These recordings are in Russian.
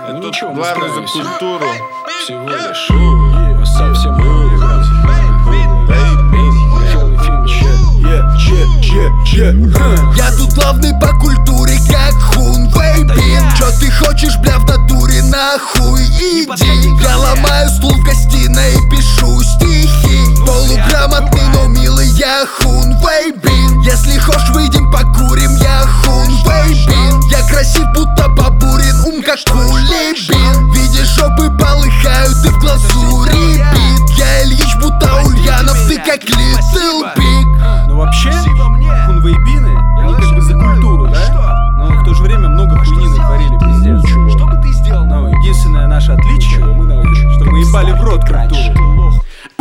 Это ничего, главное за культуру. Всего лишь совсем Я тут главный по культуре, как Хун Вейбин. Чё ты хочешь, бля, в натуре, нахуй иди. Я ломаю стул в гостиной и пишу стихи. Полуграмотный, но милый, я Хун Вейбин. Если хочешь, выйдем покурим, я Хун Вейбин. Я красив, будто бабурин, ум как кулибин. Видишь, жопы полыхают, ты в глазури бит. Я Ильич, будто Ульянов, ты как Литл Биг. Ну вообще, хунвейбины, они как бы за культуру, да? Но в то же время много хуйни натворили, пиздец. Что бы ты сделал? Ну, единственное наше отличие, что мы ебали в рот культуру.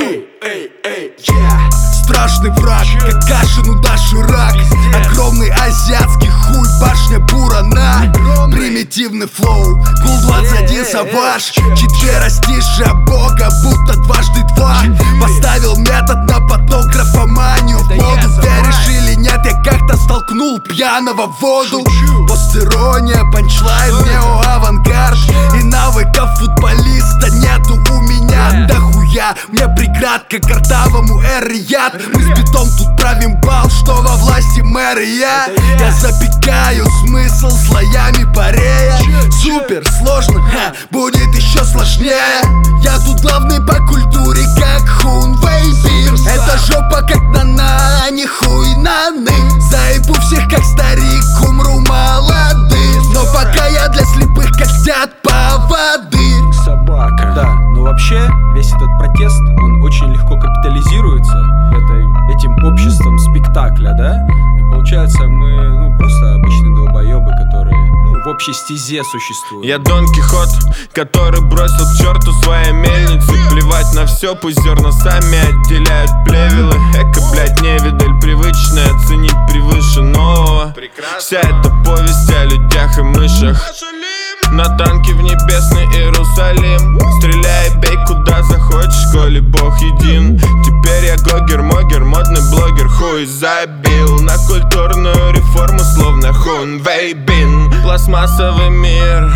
Страшный враг, как Кашин у Даши рак. Огромный азиатский хуй, башня Бурана. Примитивный флоу, Кул 21 Саваж. 4 растишь бога, будто дважды два. Поставил метод на поток, графоманию в моду. Веришь или нет, я как-то столкнул пьяного в воду. Постерония, панчлайн, неоавангард. И навыков футболиста нету у меня дохуя. Мне преградка картавому эр-яд. Мы с битом тут правим бал, что во власти мэрия. Я запекаю смысл слоями парея. Супер сложно, будет еще сложнее. Я тут главный по культуре, как Хун Вейбин. Это жопа как нана, а не хуй наны. Заебу всех как старик, умру молодым. Но пока я для слепых котят поводырь. Собака. Да, но вообще весь этот протест, он очень легко капитализируется этим обществом спектакля, да? И получается, мы просто обычные долбоебы, которые в общей стезе существуют. Я Дон Кихот, который бросил к черту свои мельницы. Плевать на все, пусть зерна сами отделяют плевелы. Эко, блять, невидаль привычная, ценить превыше нового. Вся эта повесть о людях и мышах. На танке в небесный Иерусалим. Стреляй, бей куда захочешь, коли Бог един. Теперь я гогер-могер, модный блогер. Хуй забил на культурную реформу, словно Хун Вейбин. Пластмассовый мир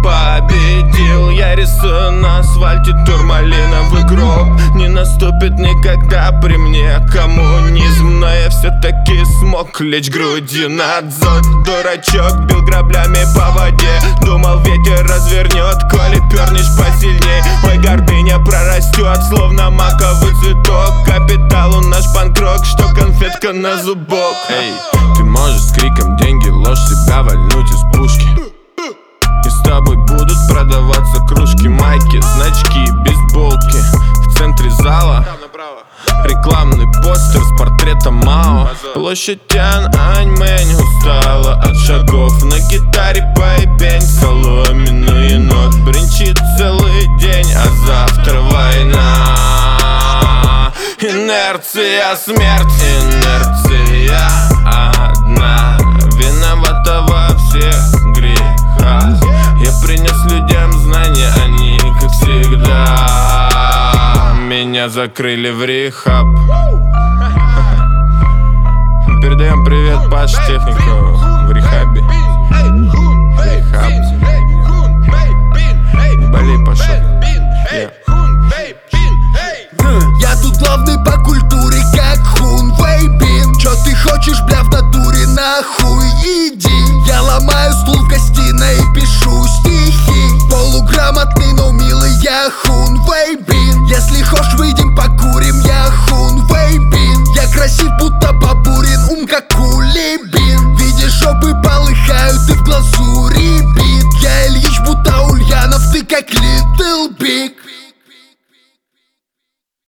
победил. Я рисую на асфальте турмалиновый гроб. Не наступит никогда при мне коммунизм. Но я все-таки смог лечь грудью на дзот. Дурачок бил граблями по воде. Думал, ветер развернет, коли пернешь посильней. Ой, гордыня прорастет, словно маковый цветок. Капиталу наш панк-рок, что конфетка на зубок. Эй, ты можешь с криком деньги, ложь себя вальнуть из пушки. И с тобой будут продаваться кружки, майки, значки, бейсболки. В центре зала рекламный постер с портретом Мао. Площадь Тяньаньмэнь устала от шагов. На гитаре поебень, соломенный енот бренчит целый день, а завтра война. Инерция, смерть, инерция одна виновата во всех грехах. Я принес людям знания, они, как всегда, меня закрыли в рехаб. Передаем привет Паш Технику в рехабе. Рехаб. Не болей, Паша. Я тут главный по культуре, как Хун Вейбин. Чё ты хочешь, бля, в натуре, нахуй иди. Я ломаю стул в гостиной и пишу стихи. Полуграмотный, но милый, я Хун Вейбин. Если хочешь, выйдем покурим, я Хун Вейбин. Я красив, будто бабурин, ум как кулибин. Видишь, жопы полыхают, ты в глазури бит. Я Ильич, будто Ульянов, ты как Литл Биг.